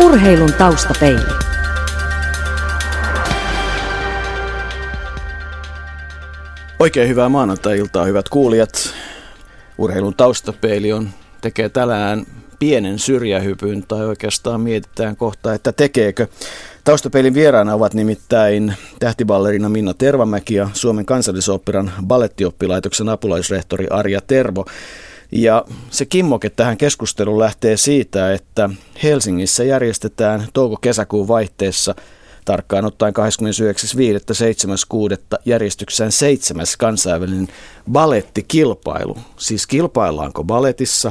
Urheilun taustapeili. Oikein hyvää maanantai-iltaa, hyvät kuulijat. Urheilun taustapeili tekee tänään pienen syrjähypyn, tai oikeastaan mietitään kohta, että tekeekö. Taustapeilin vieraana ovat nimittäin tähtiballerina Minna Tervamäki ja Suomen Kansallisoopperan balettioppilaitoksen apulaisrehtori Arja Tervo. Ja se kimmoke tähän keskusteluun lähtee siitä, että Helsingissä järjestetään touko-kesäkuun vaihteessa tarkkaan ottaen 29.5.7.6. järjestyksessään 7. kansainvälinen balettikilpailu. Siis kilpaillaanko baletissa,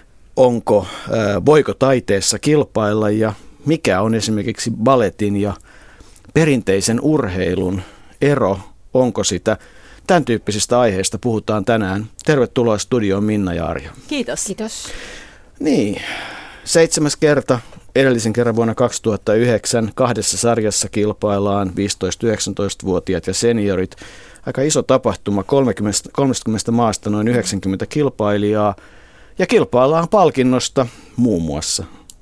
voiko taiteessa kilpailla ja mikä on esimerkiksi baletin ja perinteisen urheilun ero, onko sitä? Tämän tyyppisistä aiheista puhutaan tänään. Tervetuloa studioon Minna ja Arja. Kiitos. Kiitos. Niin, 7. kerta. Edellisen kerran vuonna 2009 kahdessa sarjassa kilpaillaan 15-19-vuotiaat ja seniorit. Aika iso tapahtuma, 30 maasta noin 90 kilpailijaa. Ja kilpaillaan palkinnosta muun muassa.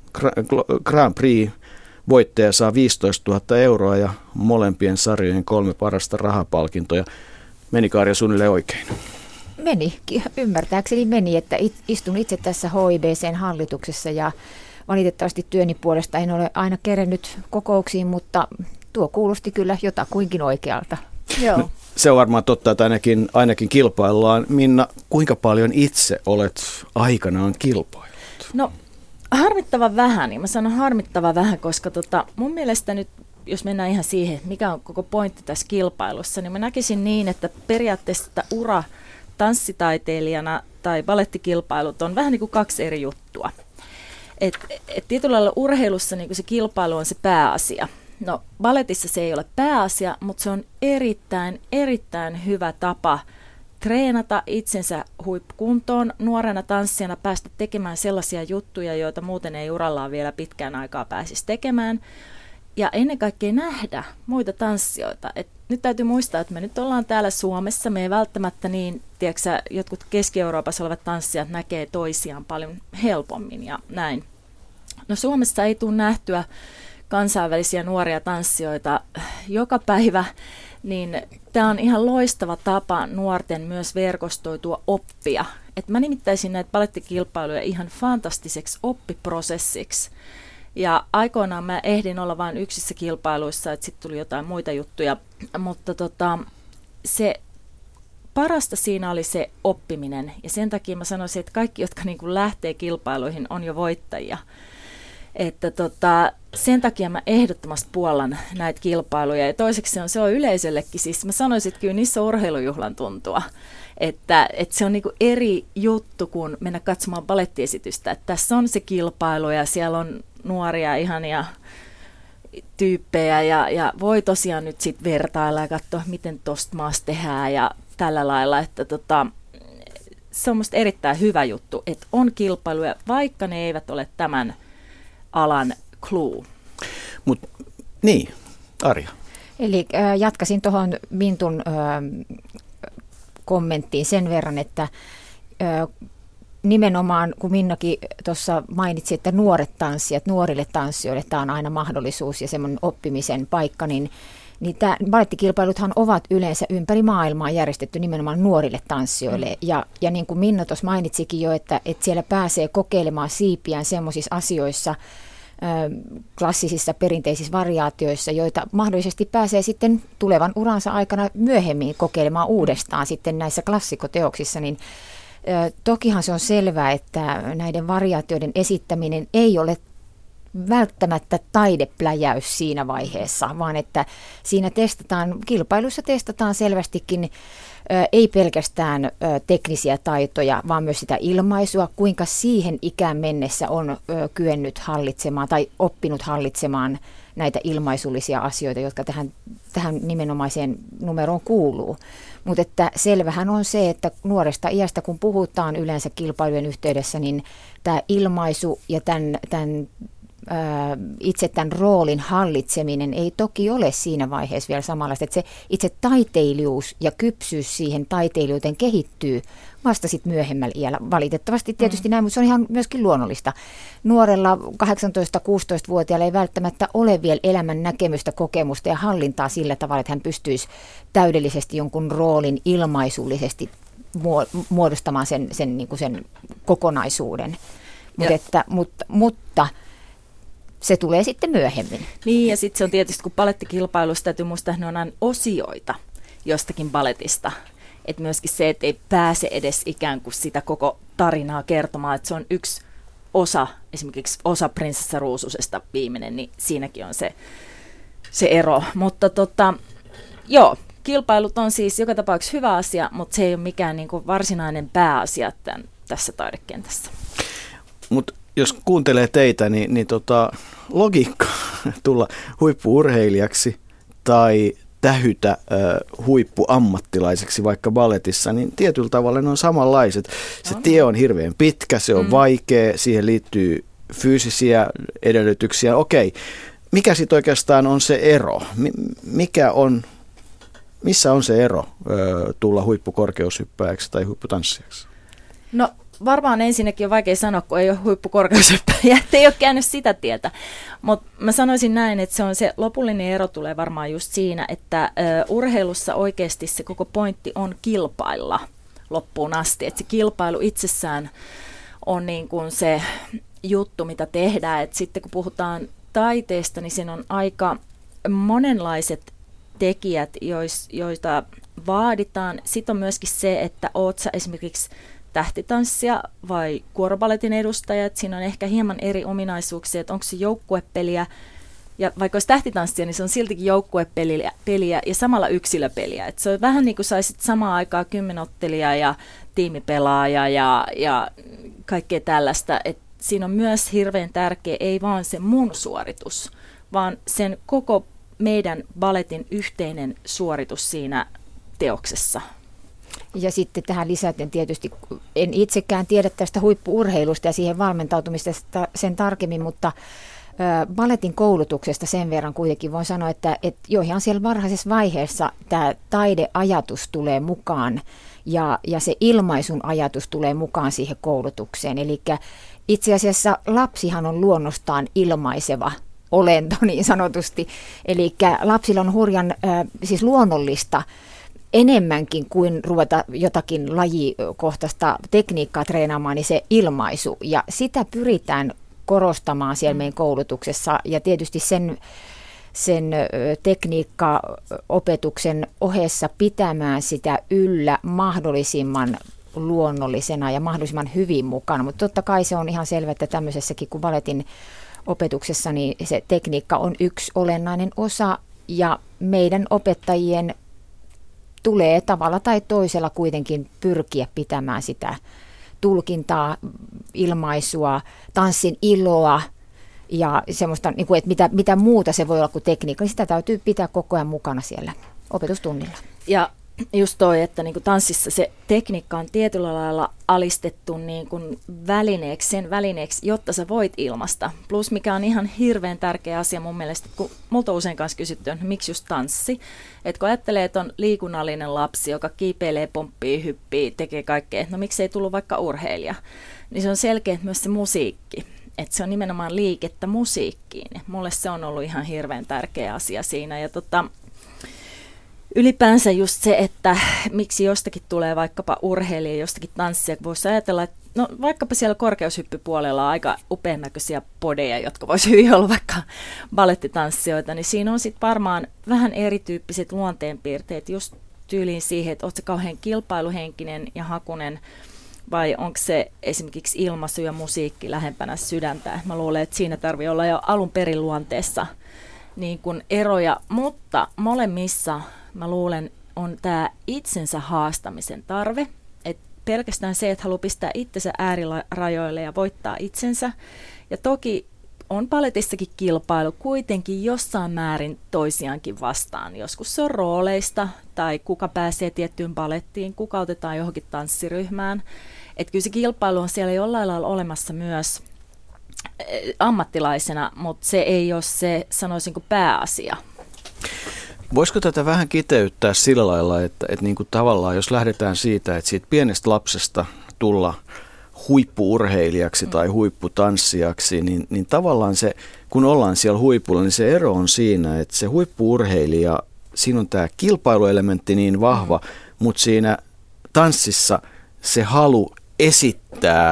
Grand Prix voittaja saa 15 000 euroa ja molempien sarjojen 3 parasta rahapalkintoja. Menikö Arja suunnilleen oikein? Meni, ymmärtääkseni meni, että istun itse tässä HIBC:n hallituksessa ja valitettavasti työni puolesta en ole aina kerennyt kokouksiin, mutta tuo kuulosti kyllä jotakuinkin oikealta. Joo. No, se on varmaan totta, että ainakin kilpaillaan. Minna, kuinka paljon itse olet aikanaan kilpaillut? No harmittavan vähän, niin mä sanon harmittavan vähän, koska mun mielestä nyt, jos mennään ihan siihen, mikä on koko pointti tässä kilpailussa, niin mä näkisin niin, että periaatteessa ura tanssitaiteilijana tai balettikilpailut on vähän niin kuin 2 eri juttua. Et tietyllä lailla urheilussa niin kuin se kilpailu on se pääasia. No baletissa se ei ole pääasia, mutta se on erittäin hyvä tapa treenata itsensä huippukuntoon, nuorena tanssijana päästä tekemään sellaisia juttuja, joita muuten ei urallaan vielä pitkään aikaa pääsisi tekemään. Ja ennen kaikkea nähdä muita tanssijoita. Nyt täytyy muistaa, että me nyt ollaan täällä Suomessa. Me ei välttämättä niin, tiedätkö, jotkut Keski-Euroopassa olevat tanssijat näkee toisiaan paljon helpommin ja näin. No Suomessa ei tule nähtyä kansainvälisiä nuoria tanssijoita joka päivä, niin tämä on ihan loistava tapa nuorten myös verkostoitua oppia. Et mä nimittäisin näitä balettikilpailuja ihan fantastiseksi oppiprosessiksi. Ja aikoinaan mä ehdin olla vain yksissä kilpailuissa, että sitten tuli jotain muita juttuja, mutta se parasta siinä oli se oppiminen. Ja sen takia mä sanoisin, että kaikki, jotka niin kuin lähtee kilpailuihin, on jo voittajia. Että sen takia mä ehdottomasti puollan näitä kilpailuja. Ja toiseksi se on yleisöllekin, siis mä sanoisin, että kyllä niissä on urheilujuhlan tuntua. Että se on niinku eri juttu kuin mennä katsomaan balettiesitystä. Että tässä on se kilpailu ja siellä on nuoria ihania tyyppejä ja voi tosiaan nyt sitten vertailla ja katsoa, miten tosta maasta tehdään ja tällä lailla. Että se on musta erittäin hyvä juttu, että on kilpailuja, vaikka ne eivät ole tämän alan clue. Niin, Arja. Eli jatkasin tuohon Mintun kommenttiin sen verran, että nimenomaan kun Minnakin tuossa mainitsi, että nuorille tanssijoille tämä on aina mahdollisuus ja semmoinen oppimisen paikka, niin balettikilpailuthan ovat yleensä ympäri maailmaa järjestetty nimenomaan nuorille tanssijoille. Ja niin kuin Minna tuossa mainitsikin jo, että siellä pääsee kokeilemaan siipiään semmoisissa asioissa, klassisissa perinteisissä variaatioissa, joita mahdollisesti pääsee sitten tulevan uransa aikana myöhemmin kokeilemaan uudestaan sitten näissä klassikoteoksissa, niin tokihan se on selvää, että näiden variaatioiden esittäminen ei ole välttämättä taidepläjäys siinä vaiheessa, vaan että siinä kilpailuissa testataan selvästikin ei pelkästään teknisiä taitoja, vaan myös sitä ilmaisua, kuinka siihen ikään mennessä on kyennyt hallitsemaan tai oppinut hallitsemaan näitä ilmaisullisia asioita, jotka tähän nimenomaiseen numeroon kuuluu. Mutta että selvähän on se, että nuoresta iästä, kun puhutaan yleensä kilpailujen yhteydessä, niin tämä ilmaisu ja tämän itse tämän roolin hallitseminen ei toki ole siinä vaiheessa vielä samanlaista, että se itse taiteilijuus ja kypsyys siihen taiteilijuuteen kehittyy vasta sitten myöhemmällä iällä. Valitettavasti tietysti näin, mutta se on ihan myöskin luonnollista. Nuorella 18-16-vuotiaalla ei välttämättä ole vielä elämän näkemystä, kokemusta ja hallintaa sillä tavalla, että hän pystyisi täydellisesti jonkun roolin ilmaisullisesti muodostamaan sen, niin kuin sen kokonaisuuden. Mutta se tulee sitten myöhemmin. Niin, ja sitten se on tietysti, kun balettikilpailussa täytyy muistaa, että ne on aina osioita jostakin baletista. Että myöskin se, että ei pääse edes ikään kuin sitä koko tarinaa kertomaan, että se on yksi osa, esimerkiksi osa Prinsessa Ruususesta viimeinen, niin siinäkin on se ero. Mutta joo, kilpailut on siis joka tapauksessa hyvä asia, mutta se ei ole mikään niin kuin varsinainen pääasia tässä taidekentässä. Mutta jos kuuntelee teitä, niin logiikka tulla huippu-urheilijaksi tai tähytä huippuammattilaiseksi vaikka balletissa, niin tietyllä tavalla ne on samanlaiset. Se tie on hirveän pitkä, se on vaikea, siihen liittyy fyysisiä edellytyksiä. Okei, mikä sitten oikeastaan on se ero? Missä on se ero tulla huippukorkeushyppääjäksi tai huipputanssijaksi? No varmaan ensinnäkin on vaikea sanoa, kun ei ole huippukorkeushyppääjä, ettei ole käynyt sitä tietä. Mutta mä sanoisin näin, että se lopullinen ero tulee varmaan just siinä, että urheilussa oikeasti se koko pointti on kilpailla loppuun asti. Että se kilpailu itsessään on niin kuin se juttu, mitä tehdään. Et sitten kun puhutaan taiteesta, niin siinä on aika monenlaiset tekijät, joita vaaditaan. Sitten on myöskin se, että oot sä esimerkiksi tähtitanssia vai kuorobaletin edustajat. Siinä on ehkä hieman eri ominaisuuksia, että onko se joukkuepeliä. Ja vaikka olisi tähtitanssia, niin se on siltikin joukkuepeliä ja samalla yksilöpeliä. Et se on vähän niin kuin saisit samaan aikaan 10 ottelijaa ja tiimipelaaja ja kaikkea tällaista. Et siinä on myös hirveän tärkeä, ei vaan se mun suoritus, vaan sen koko meidän balletin yhteinen suoritus siinä teoksessa. Ja sitten tähän lisäten tietysti, en itsekään tiedä tästä huippu-urheilusta ja siihen valmentautumista sen tarkemmin, mutta balletin koulutuksesta sen verran kuitenkin voin sanoa, että jo ihan siellä varhaisessa vaiheessa tämä taideajatus tulee mukaan ja se ilmaisun ajatus tulee mukaan siihen koulutukseen. Eli itse asiassa lapsihan on luonnostaan ilmaiseva olento niin sanotusti, eli lapsilla on hurjan siis luonnollista enemmänkin kuin ruveta jotakin lajikohtaista tekniikkaa treenaamaan, niin se ilmaisu. Ja sitä pyritään korostamaan siellä meidän koulutuksessa. Ja tietysti sen tekniikkaopetuksen ohessa pitämään sitä yllä mahdollisimman luonnollisena ja mahdollisimman hyvin mukana. Mutta totta kai se on ihan selvä, että tämmöisessäkin kuin balletin opetuksessa, niin se tekniikka on yksi olennainen osa. Ja meidän opettajien tulee tavalla tai toisella kuitenkin pyrkiä pitämään sitä tulkintaa, ilmaisua, tanssin iloa ja semmoista, että mitä muuta se voi olla kuin tekniikka, niin sitä täytyy pitää koko ajan mukana siellä opetustunnilla. Ja just toi, että niin kuin tanssissa se tekniikka on tietyllä lailla alistettu niin kuin sen välineeksi, jotta sä voit ilmaista. Plus mikä on ihan hirveän tärkeä asia mun mielestä, kun multa on usein kanssa kysytty, että miksi just tanssi. Että kun ajattelee, että on liikunnallinen lapsi, joka kiipeilee, pomppii, hyppii, tekee kaikkea, että no miksi ei tullut vaikka urheilija. Niin se on selkeä myös se musiikki. Että se on nimenomaan liikettä musiikkiin. Mulle se on ollut ihan hirveän tärkeä asia siinä. Ja ylipäänsä just se, että miksi jostakin tulee vaikkapa urheilija, jostakin tanssia, voisi ajatella, että no vaikkapa siellä korkeushyppypuolella on aika upean näköisiä podeja, jotka voisi hyvin olla vaikka balettitanssijoita, niin siinä on sitten varmaan vähän erityyppiset luonteenpiirteet just tyyliin siihen, että oletko se kauhean kilpailuhenkinen ja hakunen, vai onko se esimerkiksi ilmaisu ja musiikki lähempänä sydäntä. Mä luulen, että siinä tarvii olla jo alun perin luonteessa niin kuin eroja, mutta molemmissa mä luulen, on tämä itsensä haastamisen tarve. Et pelkästään se, että haluaa pistää itsensä äärirajoille ja voittaa itsensä. Ja toki on balletissakin kilpailu kuitenkin jossain määrin toisiaankin vastaan. Joskus se on rooleista tai kuka pääsee tiettyyn ballettiin, kuka otetaan johonkin tanssiryhmään. Että kyllä se kilpailu on siellä jollain lailla olemassa myös ammattilaisena, mutta se ei ole se, sanoisinko, pääasia. Voisiko tätä vähän kiteyttää sillä lailla, että niin kuin tavallaan jos lähdetään siitä, että siitä pienestä lapsesta tulla huippu-urheilijaksi tai huipputanssijaksi, niin tavallaan se, kun ollaan siellä huipulla, niin se ero on siinä, että se huippu-urheilija, siinä on tämä kilpailuelementti niin vahva, mutta siinä tanssissa se halu esittää,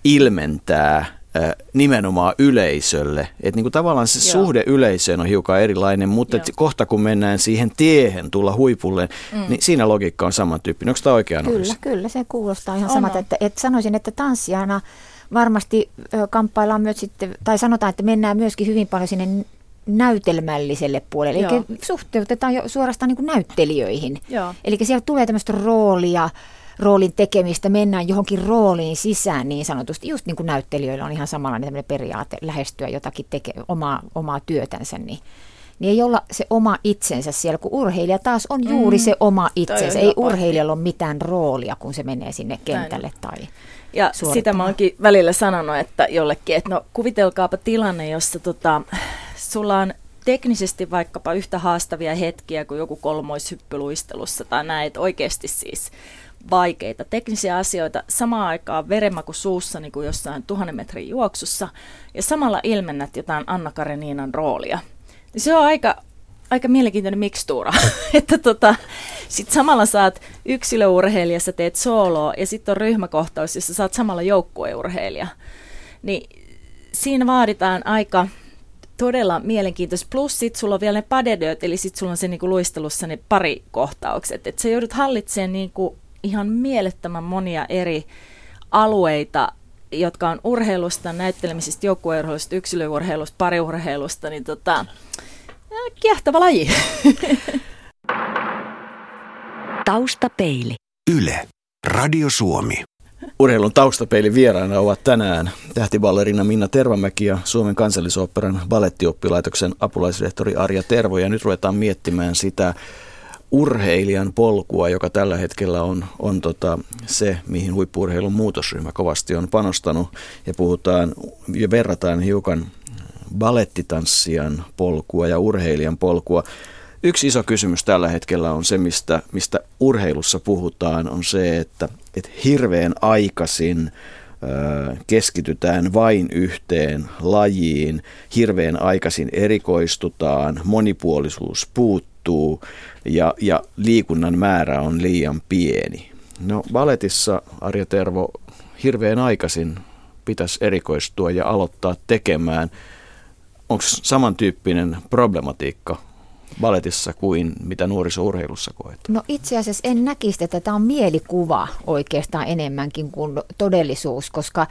ilmentää nimenomaan yleisölle. Että niin kuin tavallaan se suhde yleisöön on hiukan erilainen, mutta kohta kun mennään siihen tiehen tulla huipulle, niin siinä logiikka on samantyyppinen. Onko tämä oikea analyysi? Kyllä, se kuulostaa ihan samalta. Että sanoisin, että tanssijana varmasti kamppaillaan myös sitten, tai sanotaan, että mennään myöskin hyvin paljon sinne näytelmälliselle puolelle. Eli suhteutetaan jo suorastaan niin kuin näyttelijöihin. Eli sieltä tulee tämmöistä roolin tekemistä, mennään johonkin rooliin sisään niin sanotusti. Just niin kuin näyttelijöillä on ihan samanlainen tämmöinen periaate lähestyä jotakin omaa työtänsä, niin ei olla se oma itsensä siellä, kun urheilija taas on juuri se oma itsensä. Ei urheilijalla ole mitään roolia, kun se menee sinne kentälle tai ja sitä mä oonkin välillä sanonut, että jollekin, että no kuvitelkaapa tilanne, jossa sulla on teknisesti vaikkapa yhtä haastavia hetkiä kuin joku kolmoishyppyluistelussa tai näet oikeasti siis vaikeita teknisiä asioita, samaan aikaan verenmaku suussa niin kuin jossain 1000 metrin juoksussa ja samalla ilmennät jotain Anna Kareninan roolia. Niin se on aika mielenkiintoinen mikstuura, että sit samalla saat yksilöurheilija, sä teet sooloa ja sitten on ryhmäkohtaus, jossa saat samalla joukkueurheilija. Niin siinä vaaditaan aika todella mielenkiintoista. Plus sit sulla on vielä ne padedöt, eli sit sulla on se niinku luistelussa ne parikohtaukset. Että sä joudut hallitsemaan niinku ihan mielettömän monia eri alueita, jotka on urheilusta, näyttelemisestä, joukkueurheilusta, yksilöurheilusta, pariurheilusta, niin kiehtova laji. Taustapeili. Yle. Radio Suomi. Urheilun taustapeilin vieraana ovat tänään tähtiballerina Minna Tervamäki ja Suomen Kansallisoopperan balettioppilaitoksen apulaisrehtori Arja Tervo. Ja nyt ruvetaan miettimään sitä urheilijan polkua, joka tällä hetkellä on se, mihin huippu-urheilun muutosryhmä kovasti on panostanut. Ja puhutaan ja verrataan hiukan balettitanssijan polkua ja urheilijan polkua. Yksi iso kysymys tällä hetkellä on se, mistä urheilussa puhutaan, on se, että hirveän aikaisin keskitytään vain yhteen lajiin, hirveän aikaisin erikoistutaan, monipuolisuus puuttuu ja liikunnan määrä on liian pieni. No baletissa, Arja Tervo, hirveän aikaisin pitäisi erikoistua ja aloittaa tekemään. Onko samantyyppinen problematiikka baletissa kuin mitä nuorisourheilussa koetaan? No itse asiassa en näkisi, että tämä on mielikuva oikeastaan enemmänkin kuin todellisuus, koska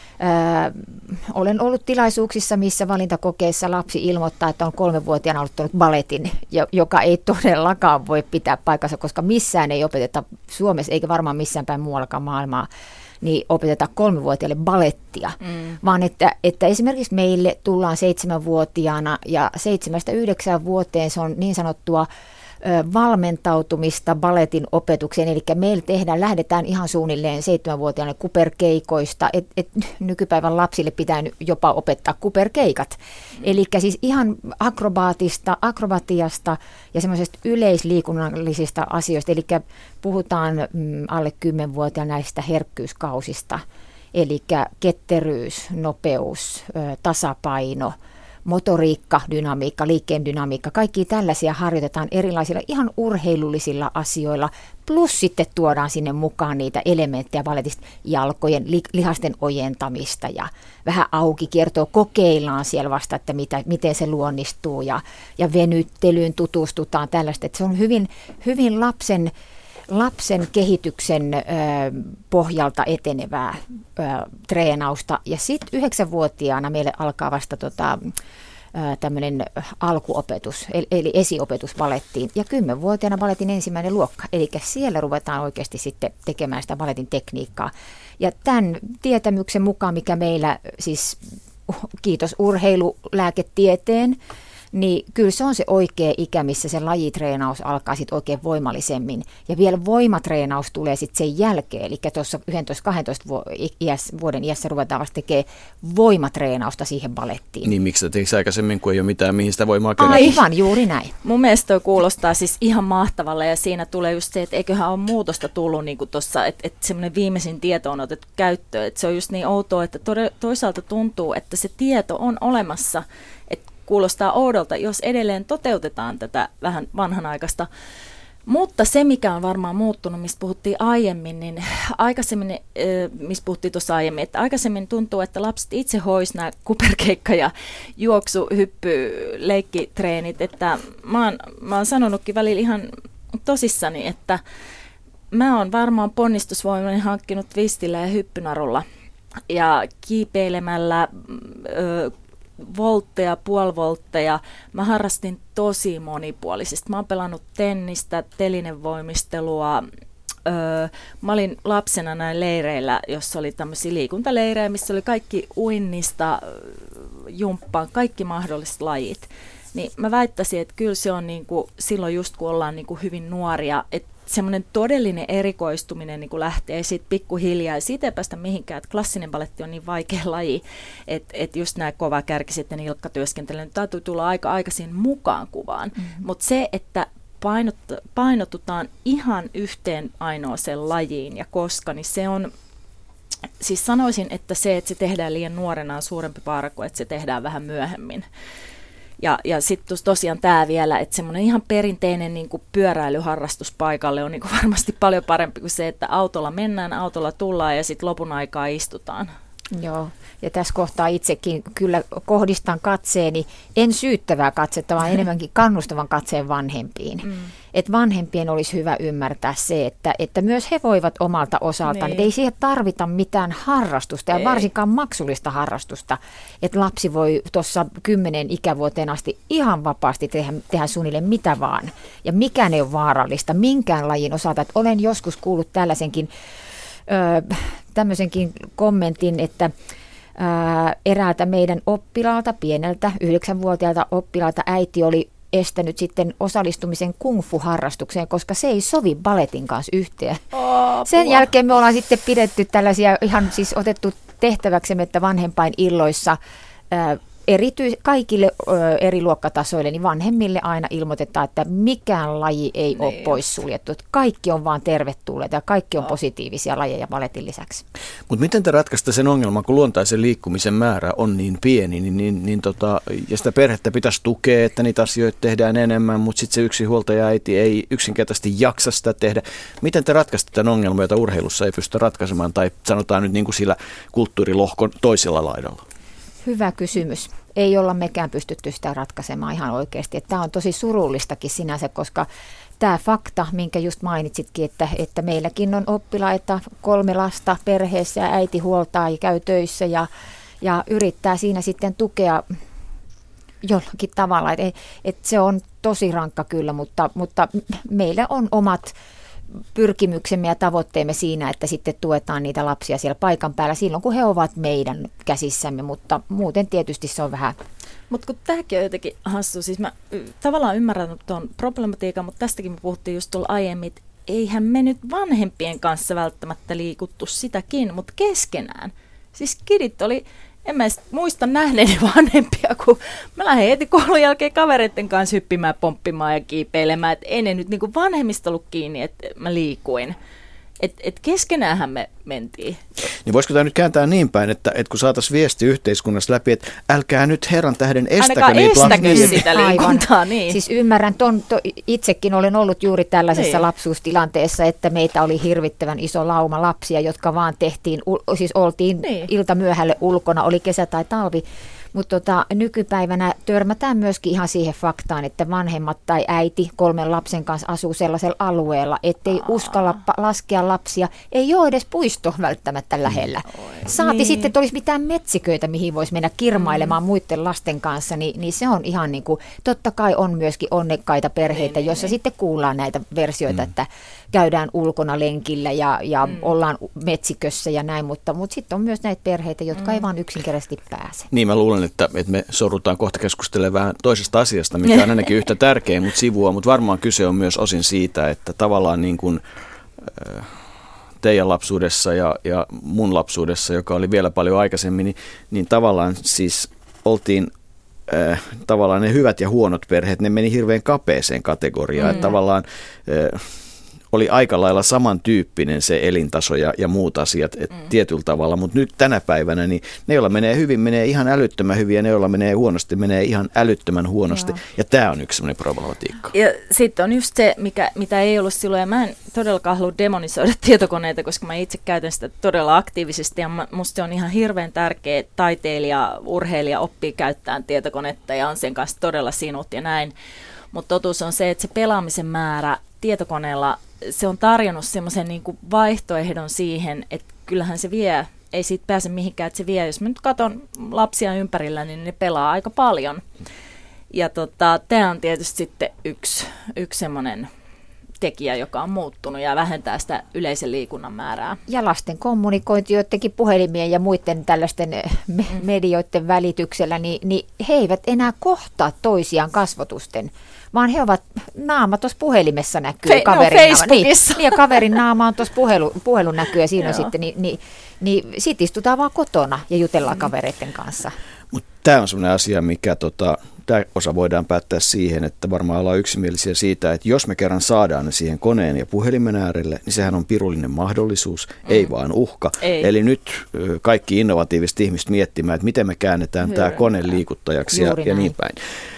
olen ollut tilaisuuksissa, missä valintakokeessa lapsi ilmoittaa, että on 3-vuotiaana aloittanut baletin, joka ei todellakaan voi pitää paikkansa, koska missään ei opeteta Suomessa, eikä varmaan missään päin muuallakaan maailmaa, niin opeteta 3-vuotiaille balettia, vaan että esimerkiksi meille tullaan 7-vuotiaana ja 7-9 vuoteen se on niin sanottua valmentautumista baletin opetukseen, eli meillä lähdetään ihan suunnilleen 7-vuotiaana kuperkeikoista, että nykypäivän lapsille pitää jopa opettaa kuperkeikat. Eli siis ihan akrobatiasta ja semmoisesta yleisliikunnallisista asioista, eli puhutaan alle 10-vuotiaana näistä herkkyyskausista, eli ketteryys, nopeus, tasapaino, motoriikka, dynamiikka, liikkeen dynamiikka, kaikki tällaisia harjoitetaan erilaisilla ihan urheilullisilla asioilla, plus sitten tuodaan sinne mukaan niitä elementtejä baletista, jalkojen, lihasten ojentamista ja vähän auki kiertoa, kokeillaan siellä vasta, että miten se luonnistuu ja venyttelyyn tutustutaan tällaista, että se on hyvin lapsen kehityksen pohjalta etenevää treenausta. Ja sitten 9-vuotiaana meille alkaa vasta tämmöinen alkuopetus, eli esiopetus balettiin. Ja 10-vuotiaana baletin ensimmäinen luokka. Eli siellä ruvetaan oikeasti sitten tekemään sitä baletin tekniikkaa. Ja tämän tietämyksen mukaan, mikä meillä siis, kiitos urheilulääketieteen, niin kyllä se on se oikea ikä, missä se lajitreenaus alkaa sitten oikein voimallisemmin. Ja vielä voimatreenaus tulee sitten sen jälkeen, eli tuossa 11-12 vuoden iässä ruvetaan vasta tekemään voimatreenausta siihen balettiin. Niin miksi teiksi aikaisemmin, kun ei ole mitään, mihin sitä voimaa kerätä? Aivan, juuri näin. Mun mielestä toi kuulostaa siis ihan mahtavalle ja siinä tulee just se, että eiköhän ole muutosta tullut niin kuin tuossa, että semmoinen viimeisin tieto on otettu käyttöön. Että se on just niin outoa, että toisaalta tuntuu, että se tieto on olemassa, että kuulostaa oudolta, jos edelleen toteutetaan tätä vähän vanhanaikaista. Mutta se, mikä on varmaan muuttunut, mistä puhuttiin aiemmin, niin aikaisemmin, mistä puhuttiin tuossa aiemmin, että aikaisemmin tuntuu, että lapset itse hois nämä kuperkeikka- ja juoksu, hyppy, leikkitreenit, että mä oon sanonutkin välillä ihan tosissani, että mä oon varmaan ponnistusvoimani hankkinut twistillä ja hyppynarulla ja kiipeilemällä, voltteja, puolivoltteja. Mä harrastin tosi monipuolisesti. Mä oon pelannut tennistä, telinevoimistelua. Mä olin lapsena näin leireillä, jossa oli tämmöisiä liikuntaleirejä, missä oli kaikki uinnista, jumppaan, kaikki mahdolliset lajit. Niin mä väittäisin, että kyllä se on niinku, silloin just kun ollaan niinku hyvin nuoria, että semmoinen todellinen erikoistuminen niin kuin lähtee sitten pikkuhiljaa ja siitä ei päästä mihinkään, että klassinen baletti on niin vaikea laji, että just nämä kovakärkiset ja nilkkatyöskentely, niin täytyy tulla aika aikaisin mukaan kuvaan, mutta se, että painotutaan ihan yhteen ainoaseen lajiin ja koska, niin se on, siis sanoisin, että se tehdään liian nuorena on suurempi vaara kuin että se tehdään vähän myöhemmin. Ja sitten tosiaan tämä vielä, että semmoinen ihan perinteinen niin kuin pyöräilyharrastus paikalle on niin kuin varmasti paljon parempi kuin se, että autolla mennään, autolla tullaan ja sitten lopun aikaa istutaan. Joo, ja tässä kohtaa itsekin kyllä kohdistan katseeni, en syyttävää katsetta, vaan enemmänkin kannustavan katseen vanhempiin. Että vanhempien olisi hyvä ymmärtää se, että myös he voivat omalta osaltaan, että ei siihen tarvita mitään harrastusta ja varsinkaan maksullista harrastusta. Että lapsi voi tuossa 10 ikävuoteen asti ihan vapaasti tehdä suunnilleen mitä vaan. Ja mikään ei ole vaarallista, minkään lajin osalta. Että olen joskus kuullut tämmöisenkin kommentin, että eräältä meidän oppilaalta, pieneltä 9-vuotiaalta oppilaalta äiti oli estänyt sitten osallistumisen kung-fu-harrastukseen, koska se ei sovi baletin kanssa yhteen. Sen jälkeen me ollaan sitten pidetty tällaisia, ihan siis otettu tehtäväksemme, että vanhempain illoissa kaikille eri luokkatasoille, niin vanhemmille aina ilmoitetaan, että mikään laji ei ole poissuljettu. Kaikki on vaan tervetulleita ja kaikki on positiivisia lajeja baletin lisäksi. Mutta miten te ratkaista sen ongelman, kun luontaisen liikkumisen määrä on niin pieni, ja sitä perhettä pitäisi tukea, että niitä asioita tehdään enemmän, mutta sitten se yksinhuoltaja-äiti ei yksinkertaisesti jaksa sitä tehdä. Miten te ratkaista tämän ongelman, jota urheilussa ei pystytä ratkaisemaan, tai sanotaan nyt niin kuin sillä kulttuurilohkon toisella laidalla? Hyvä kysymys. Ei olla mekään pystytty sitä ratkaisemaan ihan oikeasti. Tämä on tosi surullistakin sinänsä, koska tämä fakta, minkä just mainitsitkin, että meilläkin on oppilaita, 3 lasta perheessä ja äiti huoltaa ja käy töissä ja yrittää siinä sitten tukea jollakin tavalla. Että se on tosi rankka kyllä, mutta meillä on omat pyrkimyksemme ja tavoitteemme siinä, että sitten tuetaan niitä lapsia siellä paikan päällä silloin, kun he ovat meidän käsissämme, mutta muuten tietysti se on vähän. Mutta kun tämäkin on jotenkin hassu, siis mä tavallaan ymmärrän tuon problematiikan, mutta tästäkin me puhuttiin just tuolla aiemmin, että eihän me nyt vanhempien kanssa välttämättä liikuttu sitäkin, mutta keskenään. Siis kidit oli, en mä muista nähneeni vanhempia, kun mä lähdin heti koulun jälkeen kavereiden kanssa hyppimään, pomppimaan ja kiipeilemään. Että ei ne nyt niin kuin vanhemmista ollut kiinni, että mä liikuin. Et keskenäänhän me mentiin. Niin voisiko tämä nyt kääntää niin päin, että kun saataisiin viesti yhteiskunnassa läpi, että älkää nyt herran tähden estäkö sitä liikuntaa. Niin. Siis ymmärrän, itsekin olen ollut juuri tällaisessa lapsuustilanteessa, että meitä oli hirvittävän iso lauma lapsia, jotka vaan oltiin iltamyöhälle ulkona, oli kesä tai talvi. Mutta nykypäivänä törmätään myöskin ihan siihen faktaan, että vanhemmat tai äiti 3 lapsen kanssa asuu sellaisella alueella, ettei uskalla laskea lapsia. Ei ole edes puisto välttämättä lähellä. Saati sitten, että olisi mitään metsiköitä, mihin voisi mennä kirmailemaan muiden lasten kanssa, niin se on ihan niin kuin, totta kai on myöskin onnekkaita perheitä, joissa sitten kuullaan näitä versioita, että käydään ulkona lenkillä ja ollaan metsikössä ja näin, mutta sitten on myös näitä perheitä, jotka ei vaan yksinkertaisesti pääse. Niin mä luulen, luulen, että me sorrutaan kohta keskustelemaan vähän toisesta asiasta, mikä on ainakin yhtä tärkeä, mutta sivua, mutta varmaan kyse on myös osin siitä, että tavallaan niin kuin teidän lapsuudessa ja mun lapsuudessa, joka oli vielä paljon aikaisemmin, niin tavallaan siis oltiin tavallaan ne hyvät ja huonot perheet, ne meni hirveän kapeeseen kategoriaan, että tavallaan oli aika lailla samantyyppinen se elintaso ja muut asiat tietyllä tavalla, mutta nyt tänä päivänä niin ne, joilla menee hyvin, menee ihan älyttömän hyvin ja ne, joilla menee huonosti, menee ihan älyttömän huonosti. Joo. Ja tämä on yksi sellainen problematiikka. Ja sitten on just se, mitä ei ollut silloin, ja mä en todellakaan halua demonisoida tietokoneita, koska mä itse käytän sitä todella aktiivisesti, ja musta se on ihan hirveän tärkeä, että taiteilija, urheilija oppii käyttämään tietokonetta ja on sen kanssa todella sinut ja näin. Mutta totuus on se, että se pelaamisen määrä tietokoneella, se on tarjonnut semmoisen niin kuin vaihtoehdon siihen, että kyllähän se vie, ei siitä pääse mihinkään, että se vie. Jos mä nyt katson lapsia ympärillä, niin ne pelaa aika paljon. Ja tämä on tietysti sitten yksi semmoinen tekijä, joka on muuttunut ja vähentää sitä yleisen liikunnan määrää. Ja lasten kommunikointi joidenkin puhelimien ja muiden tällaisten medioiden välityksellä, niin he eivät enää kohtaa toisiaan kasvotusten, vaan he ovat, naama tuossa puhelimessa näkyy. Kaverin Facebookissa. Niin, ja kaverin naama on tuossa puhelun näkyy ja siinä on sitten, niin sit istutaan vaan kotona ja jutellaan kavereiden kanssa. Mutta tämä on sellainen asia, mikä tämä osa voidaan päättää siihen, että varmaan ollaan yksimielisiä siitä, että jos me kerran saadaan ne siihen koneen ja puhelimen äärelle, niin sehän on pirullinen mahdollisuus, ei vaan uhka. Ei. Eli nyt kaikki innovatiiviset ihmiset miettimään, että miten me käännetään tämä kone liikuttajaksi ja niin päin.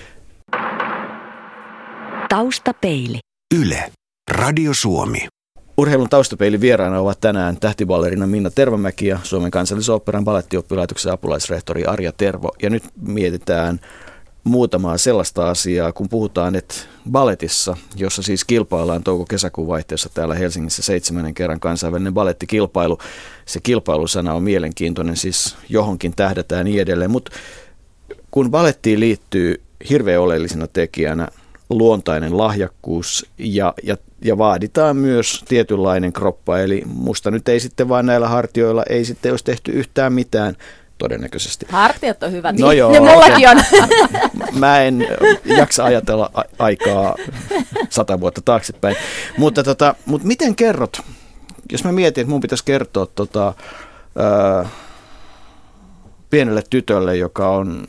Taustapeili. Yle. Radio Suomi. Urheilun taustapeilin vieraana ovat tänään tähtiballerina Minna Tervamäki ja Suomen Kansallisoopperan balettioppilaitoksen apulaisrehtori Arja Tervo. Ja nyt mietitään muutamaa sellaista asiaa, kun puhutaan, että baletissa, jossa siis kilpaillaan touko-kesäkuun vaihteessa täällä Helsingissä 7. kerran kansainvälinen balettikilpailu. Se kilpailusana on mielenkiintoinen, siis johonkin tähdätään niin edelleen. Mutta kun balettiin liittyy hirveän oleellisena tekijänä luontainen lahjakkuus ja vaaditaan myös tietynlainen kroppa, eli musta nyt ei sitten vaan näillä hartioilla ei sitten olisi tehty yhtään mitään todennäköisesti. Hartiat on hyvät, no joo, ne mullakin on. Mä en jaksa ajatella aikaa 100 vuotta taaksepäin, mutta miten kerrot, jos mä mietin, että mun pitäisi kertoa pienelle tytölle, joka on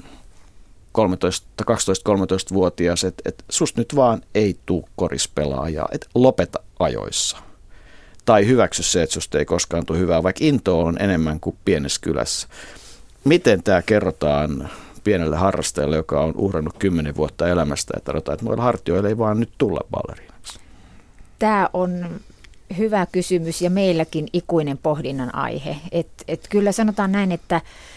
12-13-vuotias, että susta nyt vaan ei tule korispelaajaa, että lopeta ajoissa. Tai hyväksy se, että susta ei koskaan tule hyvää, vaikka intoa on enemmän kuin pienessä kylässä. Miten tämä kerrotaan pienelle harrastajalle, joka on uhrannut 10 vuotta elämästä, että sanotaan, että noilla hartioilla ei vaan nyt tulla balleriinaksi? Tämä on hyvä kysymys ja meilläkin ikuinen pohdinnan aihe. Et kyllä sanotaan näin, että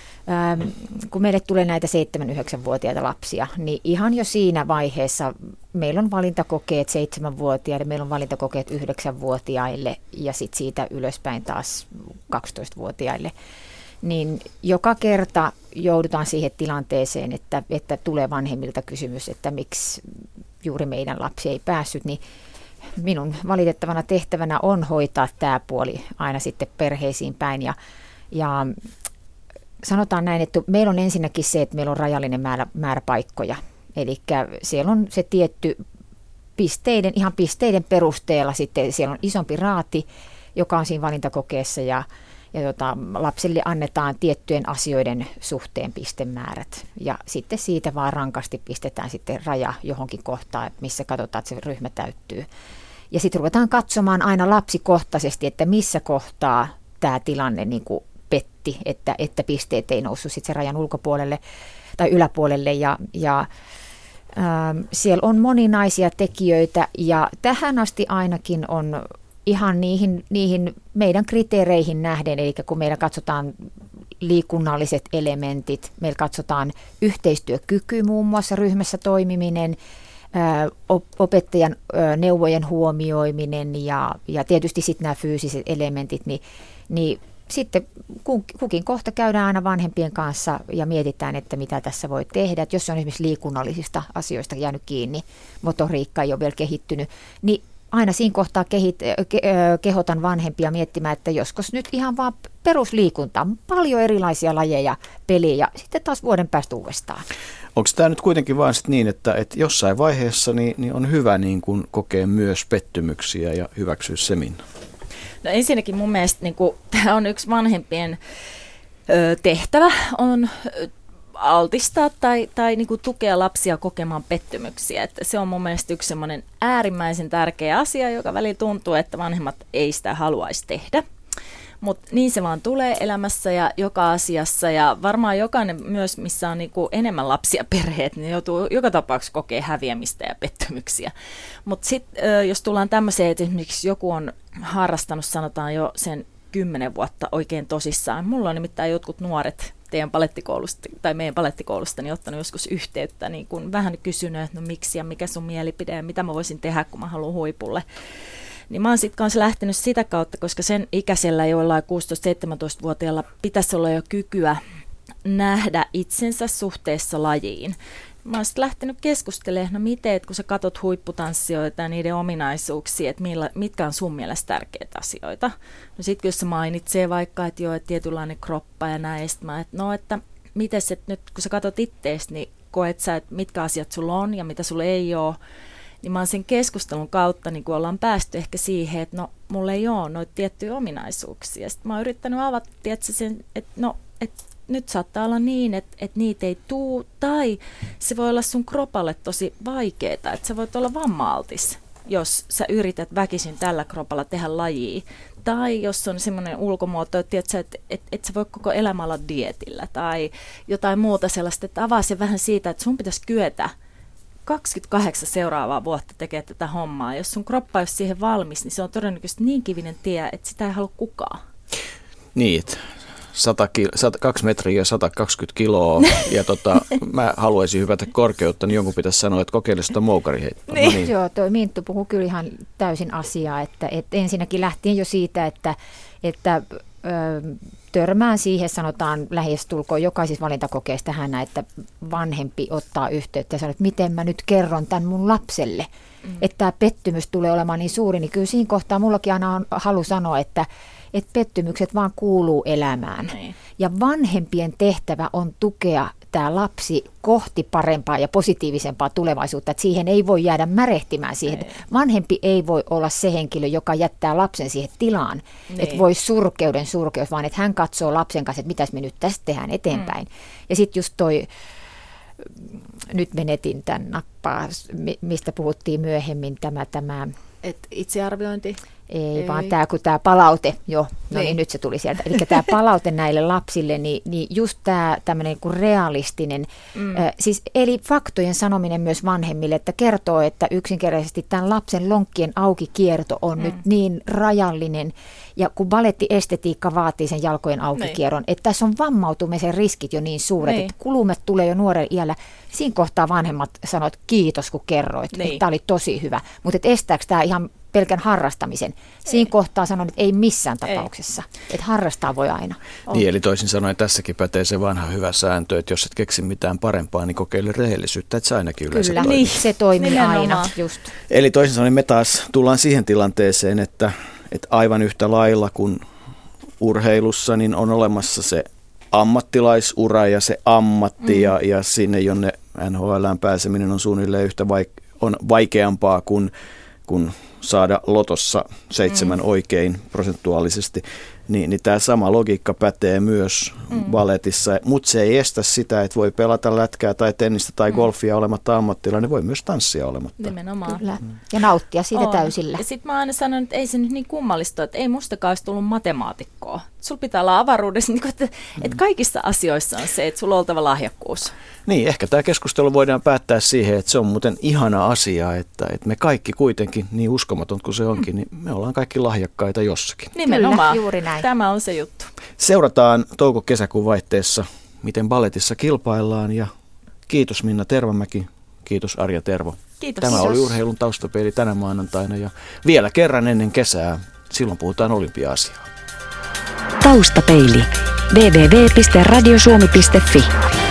kun meille tulee näitä 7-9-vuotiaita lapsia, niin ihan jo siinä vaiheessa meillä on valintakokeet 7-vuotiaille, meillä on valintakokeet 9-vuotiaille ja sitten siitä ylöspäin taas 12-vuotiaille. Niin joka kerta joudutaan siihen tilanteeseen, että tulee vanhemmilta kysymys, että miksi juuri meidän lapsi ei päässyt, niin minun valitettavana tehtävänä on hoitaa tämä puoli aina sitten perheisiin päin ja sanotaan näin, että meillä on ensinnäkin se, että meillä on rajallinen määrä paikkoja. Eli siellä on se tietty ihan pisteiden perusteella sitten siellä on isompi raati, joka on siinä valintakokeessa ja lapsille annetaan tiettyjen asioiden suhteen pistemäärät. Ja sitten siitä vaan rankasti pistetään sitten raja johonkin kohtaan, missä katsotaan, että se ryhmä täyttyy. Ja sitten ruvetaan katsomaan aina lapsikohtaisesti, että missä kohtaa tämä tilanne niin kuin petti, että pisteet ei noussut sitten sen rajan ulkopuolelle tai yläpuolelle ja siellä on moninaisia tekijöitä ja tähän asti ainakin on ihan niihin meidän kriteereihin nähden, eli kun meillä katsotaan liikunnalliset elementit, meillä katsotaan yhteistyökyky muun muassa ryhmässä toimiminen, opettajan neuvojen huomioiminen ja tietysti sitten nämä fyysiset elementit, niin sitten kukin kohta käydään aina vanhempien kanssa ja mietitään, että mitä tässä voi tehdä. Että jos on esimerkiksi liikunnallisista asioista jäänyt kiinni, motoriikka ei ole vielä kehittynyt, niin aina siinä kohtaa kehotan vanhempia miettimään, että joskus nyt ihan vaan perusliikunta, paljon erilaisia lajeja, peliä ja sitten taas vuoden päästä uudestaan. Onko tämä nyt kuitenkin vaan sit niin, että jossain vaiheessa niin on hyvä niin kun kokea myös pettymyksiä ja hyväksyä se, Minna? No ensinnäkin mun mielestä niin tämä on yksi vanhempien tehtävä, on altistaa tai niin kuin tukea lapsia kokemaan pettymyksiä. Että se on mun mielestä yksi semmoinen äärimmäisen tärkeä asia, joka välillä tuntuu, että vanhemmat ei sitä haluaisi tehdä. Mutta niin se vaan tulee elämässä ja joka asiassa ja varmaan jokainen myös, missä on niinku enemmän lapsia perheet, niin joutuu joka tapauksessa kokea häviämistä ja pettymyksiä. Mutta sitten jos tullaan tämmöiseen, että esimerkiksi joku on harrastanut sanotaan jo sen 10 vuotta oikein tosissaan. Mulla on nimittäin jotkut nuoret teidän palettikoulusta tai meidän palettikoulusta niin ottanut joskus yhteyttä, niin kun vähän kysynyt, että no miksi ja mikä sun mielipide ja mitä mä voisin tehdä, kun mä haluan huipulle. Niin mä oon sitten kanssa lähtenyt sitä kautta, koska sen ikäisellä joillain 16-17-vuotiailla pitäisi olla jo kykyä nähdä itsensä suhteessa lajiin. Mä oon sitten lähtenyt keskustelemaan, no miten, että kun sä katot huipputanssijoita ja niiden ominaisuuksia, että mitkä on sun mielestä tärkeitä asioita. No sitten jos se mainitsee vaikka, että joo, että tietynlainen kroppa ja näin, että mites, että nyt kun sä katot ittees, niin koet sä, että mitkä asiat sulla on ja mitä sulla ei ole. Niin mä oon sen keskustelun kautta, niin kun ollaan päästy ehkä siihen, että no mulla ei ole noita tiettyjä ominaisuuksia. Sitten mä oon yrittänyt avata, tietysti sen, että no, että nyt saattaa olla niin, että niitä ei tuu, tai se voi olla sun kropalle tosi vaikeeta, että sä voit olla vammaaltis, jos sä yrität väkisin tällä kropalla tehdä lajia. Tai jos on semmoinen ulkomuoto, että et sä voi koko elämä olla dietillä, tai jotain muuta sellaista, että avaa se vähän siitä, että sun pitäisi kyetä 28 seuraavaa vuotta tekee tätä hommaa. Jos sun kroppa olisi siihen valmis, niin se on todennäköisesti niin kivinen tie, että sitä ei halua kukaan. Niin, 2 metriä ja 120 kiloa ja mä haluaisin hypätä korkeutta, niin jonkun pitäisi sanoa, että kokeile sitä moukariheittoa. Niin. No niin. Joo, toi Minttu puhuu kyllä ihan täysin asiaa, että ensinnäkin lähtien jo siitä, että törmään siihen, sanotaan lähestulkoon jokaisessa valintakokeessa tähän, että vanhempi ottaa yhteyttä ja sanoo, että miten mä nyt kerron tämän mun lapselle, että tämä pettymys tulee olemaan niin suuri, niin kyllä siinä kohtaa mullakin aina on halu sanoa, että pettymykset vaan kuuluu elämään. Niin. Ja vanhempien tehtävä on tukea tämä lapsi kohti parempaa ja positiivisempaa tulevaisuutta, että siihen ei voi jäädä märehtimään siihen. Niin. Vanhempi ei voi olla se henkilö, joka jättää lapsen siihen tilaan, niin. Että voi surkeus, vaan että hän katsoo lapsen kanssa, että mitäs me nyt tästä tehdään eteenpäin. Ja sitten just toi, nyt menetin tämän nappaa, mistä puhuttiin myöhemmin, tämä itsearviointi? Ei, vaan tämä palaute, niin nyt se tuli sieltä. Eli tämä palaute näille lapsille, niin just tämä tämmöinen kuin realistinen, siis eli faktojen sanominen myös vanhemmille, että kertoo, että yksinkertaisesti tämän lapsen lonkkien aukikierto on nyt niin rajallinen, ja kun balettiestetiikka vaatii sen jalkojen aukikierron, että tässä on vammautumisen riskit jo niin suuret, että kulumet tulee jo nuorella iällä. Siinä kohtaa vanhemmat sanoivat, että kiitos kun kerroit, että tämä oli tosi hyvä, mutta estääkö tämä ihan pelkän harrastamisen. Siinä kohtaa sanon, että ei missään tapauksessa. Että harrastaa voi aina. Niin, eli toisin sanoen tässäkin pätee se vanha hyvä sääntö, että jos et keksi mitään parempaa, niin kokeile rehellisyyttä, että se ainakin yleensä kyllä, toimii. Niin, se toimii nimenomaan aina. Just. Eli toisin sanoen me taas tullaan siihen tilanteeseen, että aivan yhtä lailla kuin urheilussa, niin on olemassa se ammattilaisura ja se ammatti ja sinne, jonne NHL:ään pääseminen on suunnilleen yhtä on vaikeampaa kuin saada lotossa 7 oikein prosentuaalisesti, niin tämä sama logiikka pätee myös baletissa, mutta se ei estä sitä, että voi pelata lätkää tai tennistä tai golfia olematta ammattilainen, voi myös tanssia olematta. Nimenomaan. Kyllä. Ja nauttia siitä täysillä. Ja sitten mä aina sanon, että ei se nyt niin kummallista, että ei mustakaan olisi tullut matemaatikkoa. Sulla pitää olla avaruudessa, että kaikissa asioissa on se, että sulla on oltava lahjakkuus. Niin, ehkä tämä keskustelu voidaan päättää siihen, että se on muuten ihana asia, että me kaikki kuitenkin, niin uskomaton kuin se onkin, niin me ollaan kaikki lahjakkaita jossakin. Nimenomaan. Kyllä, juuri näin. Tämä on se juttu. Seurataan touko-kesäkuun vaihteessa, miten baletissa kilpaillaan, ja kiitos Minna Tervamäki, kiitos Arja Tervo. Kiitos. Tämä oli Urheilun taustapeili tänä maanantaina, ja vielä kerran ennen kesää, silloin puhutaan olympia-asiaa. Taustapeili. www.radiosuomi.fi